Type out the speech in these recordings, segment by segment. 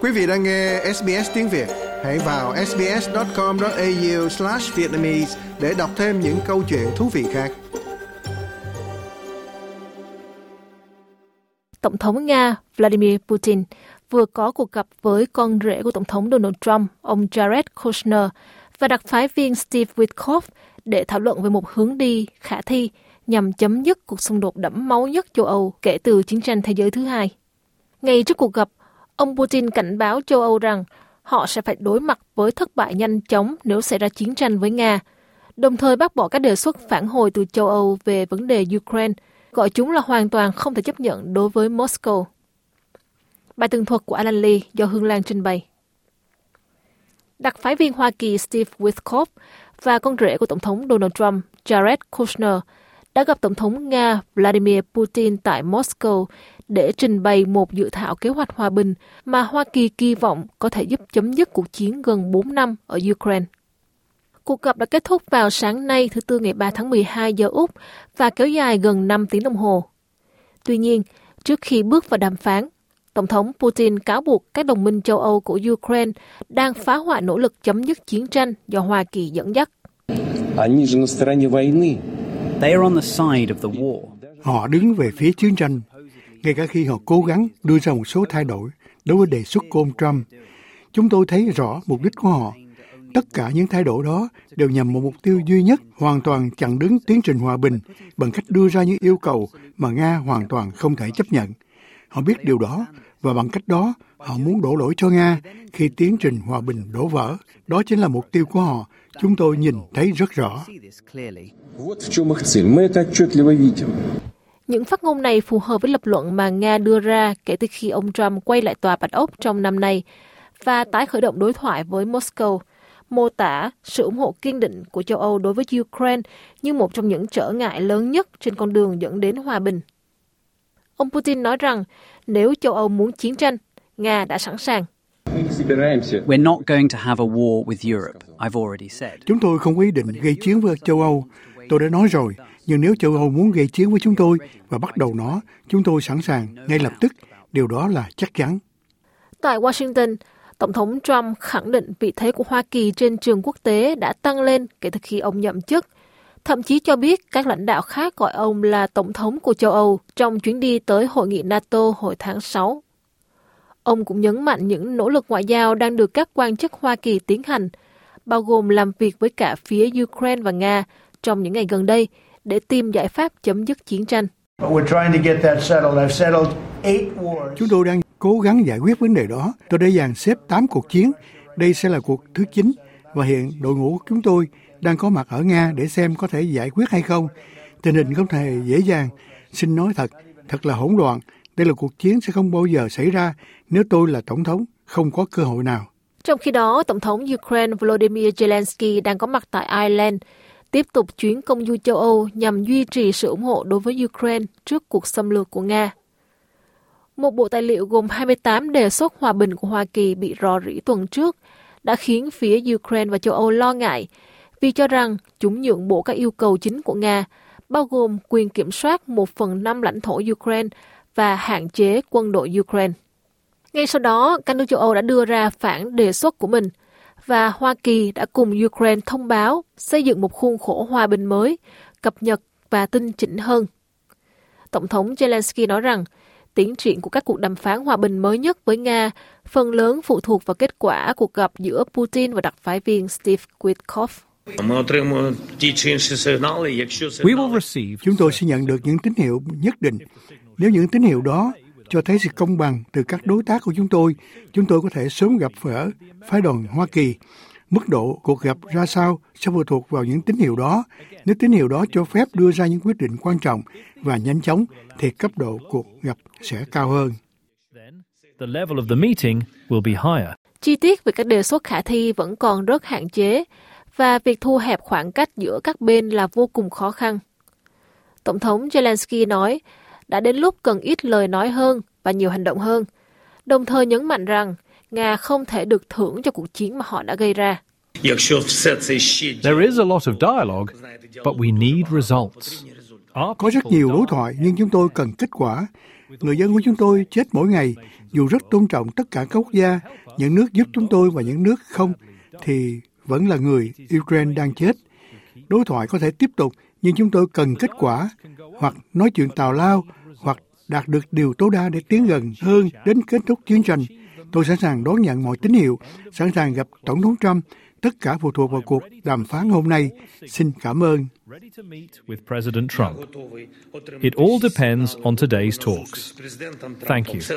Quý vị đang nghe SBS tiếng Việt. Hãy vào sbs.com.au/vietnamese để đọc thêm những câu chuyện thú vị khác. Tổng thống Nga Vladimir Putin vừa có cuộc gặp với con rể của Tổng thống Donald Trump, ông Jared Kushner, và đặc phái viên Steve Witkoff để thảo luận về một hướng đi khả thi nhằm chấm dứt cuộc xung đột đẫm máu nhất châu Âu kể từ chiến tranh thế giới thứ hai. Ngay trước cuộc gặp, ông Putin cảnh báo châu Âu rằng họ sẽ phải đối mặt với thất bại nhanh chóng nếu xảy ra chiến tranh với Nga, đồng thời bác bỏ các đề xuất phản hồi từ châu Âu về vấn đề Ukraine, gọi chúng là hoàn toàn không thể chấp nhận đối với Moscow. Bài tường thuật của Alan Lee do Hương Lan trình bày. Đặc phái viên Hoa Kỳ Steve Witkoff và con rể của Tổng thống Donald Trump, Jared Kushner, đã gặp Tổng thống Nga Vladimir Putin tại Moscow để trình bày một dự thảo kế hoạch hòa bình mà Hoa Kỳ kỳ vọng có thể giúp chấm dứt cuộc chiến gần 4 năm ở Ukraine. Cuộc gặp đã kết thúc vào sáng nay thứ Tư ngày 3 tháng 12 giờ Úc và kéo dài gần 5 tiếng đồng hồ. Tuy nhiên, trước khi bước vào đàm phán, Tổng thống Putin cáo buộc các đồng minh châu Âu của Ukraine đang phá hoại nỗ lực chấm dứt chiến tranh do Hoa Kỳ dẫn dắt. Họ đứng về phía chiến tranh, ngay cả khi họ cố gắng đưa ra một số thay đổi đối với đề xuất của ông Trump. Chúng tôi thấy rõ mục đích của họ. Tất cả những thay đổi đó đều nhằm một mục tiêu duy nhất, hoàn toàn chặn đứng tiến trình hòa bình bằng cách đưa ra những yêu cầu mà Nga hoàn toàn không thể chấp nhận. Họ biết điều đó, và bằng cách đó, họ muốn đổ lỗi cho Nga khi tiến trình hòa bình đổ vỡ. Đó chính là mục tiêu của họ. Chúng tôi nhìn thấy rất rõ. Những phát ngôn này phù hợp với lập luận mà Nga đưa ra kể từ khi ông Trump quay lại Tòa Bạch Ốc trong năm nay và tái khởi động đối thoại với Moscow, mô tả sự ủng hộ kiên định của châu Âu đối với Ukraine như một trong những trở ngại lớn nhất trên con đường dẫn đến hòa bình. Ông Putin nói rằng nếu châu Âu muốn chiến tranh, Nga đã sẵn sàng. Chúng tôi không có ý định gây chiến với châu Âu. Tôi đã nói rồi, nhưng nếu châu Âu muốn gây chiến với chúng tôi và bắt đầu nó, chúng tôi sẵn sàng ngay lập tức. Điều đó là chắc chắn. Tại Washington, Tổng thống Trump khẳng định vị thế của Hoa Kỳ trên trường quốc tế đã tăng lên kể từ khi ông nhậm chức. Thậm chí cho biết các lãnh đạo khác gọi ông là Tổng thống của châu Âu trong chuyến đi tới Hội nghị NATO hồi tháng 6. Ông cũng nhấn mạnh những nỗ lực ngoại giao đang được các quan chức Hoa Kỳ tiến hành, bao gồm làm việc với cả phía Ukraine và Nga trong những ngày gần đây để tìm giải pháp chấm dứt chiến tranh. Chúng tôi đang cố gắng giải quyết vấn đề đó. Tôi đã dàn xếp 8 cuộc chiến. Đây sẽ là cuộc thứ 9 và hiện đội ngũ của chúng tôi đang có mặt ở Nga để xem có thể giải quyết hay không. Tình hình không thể dễ dàng. Xin nói thật là hỗn loạn. Đây là cuộc chiến sẽ không bao giờ xảy ra nếu tôi là tổng thống, không có cơ hội nào. Trong khi đó, Tổng thống Ukraine Volodymyr Zelensky đang có mặt tại Ireland, tiếp tục chuyến công du châu Âu nhằm duy trì sự ủng hộ đối với Ukraine trước cuộc xâm lược của Nga. Một bộ tài liệu gồm 28 đề xuất hòa bình của Hoa Kỳ bị rò rỉ tuần trước đã khiến phía Ukraine và châu Âu lo ngại vì cho rằng chúng nhượng bộ các yêu cầu chính của Nga, bao gồm quyền kiểm soát 1/5 lãnh thổ Ukraine và hạn chế quân đội Ukraine. Ngay sau đó, các nước châu Âu đã đưa ra phản đề xuất của mình và Hoa Kỳ đã cùng Ukraine thông báo xây dựng một khuôn khổ hòa bình mới, cập nhật và tinh chỉnh hơn. Tổng thống Zelensky nói rằng tiến triển của các cuộc đàm phán hòa bình mới nhất với Nga phần lớn phụ thuộc vào kết quả cuộc gặp giữa Putin và đặc phái viên Steve Witkoff. Chúng tôi sẽ nhận được những tín hiệu nhất định. Nếu những tín hiệu đó cho thấy sự công bằng từ các đối tác của chúng tôi có thể sớm gặp gỡ phái đoàn Hoa Kỳ. Mức độ cuộc gặp ra sao sẽ phụ thuộc vào những tín hiệu đó. Nếu tín hiệu đó cho phép đưa ra những quyết định quan trọng và nhanh chóng, thì cấp độ cuộc gặp sẽ cao hơn. Chi tiết về các đề xuất khả thi vẫn còn rất hạn chế, và việc thu hẹp khoảng cách giữa các bên là vô cùng khó khăn. Tổng thống Zelensky nói, đã đến lúc cần ít lời nói hơn và nhiều hành động hơn, đồng thời nhấn mạnh rằng Nga không thể được thưởng cho cuộc chiến mà họ đã gây ra. There is a lot of dialogue, but we need results. Có rất nhiều đối thoại, nhưng chúng tôi cần kết quả. Người dân của chúng tôi chết mỗi ngày, dù rất tôn trọng tất cả các quốc gia, những nước giúp chúng tôi và những nước không, thì vẫn là người Ukraine đang chết. Đối thoại có thể tiếp tục, nhưng chúng tôi cần kết quả, hoặc nói chuyện tào lao, hoặc đạt được điều tối đa để tiến gần hơn đến kết thúc chiến tranh. Tôi sẵn sàng đón nhận mọi tín hiệu, sẵn sàng gặp Tổng thống Trump. Tất cả phụ thuộc vào cuộc đàm phán hôm nay. Xin cảm ơn. It all depends on today's talks. Thank you.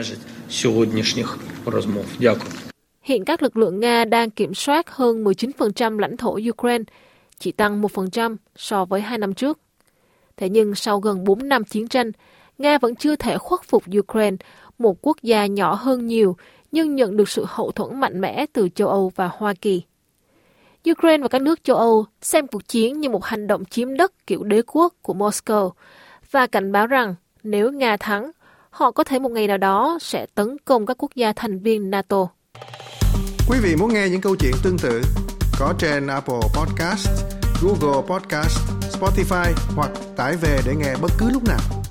Hiện các lực lượng Nga đang kiểm soát hơn 19% lãnh thổ Ukraine, chỉ tăng 1% so với 2 năm trước. Thế nhưng sau gần 4 năm chiến tranh, Nga vẫn chưa thể khuất phục Ukraine, một quốc gia nhỏ hơn nhiều, nhưng nhận được sự hậu thuẫn mạnh mẽ từ châu Âu và Hoa Kỳ. Ukraine và các nước châu Âu xem cuộc chiến như một hành động chiếm đất kiểu đế quốc của Moscow và cảnh báo rằng nếu Nga thắng, họ có thể một ngày nào đó sẽ tấn công các quốc gia thành viên NATO. Quý vị muốn nghe những câu chuyện tương tự có trên Apple Podcast, Google Podcast, Spotify hoặc tải về để nghe bất cứ lúc nào.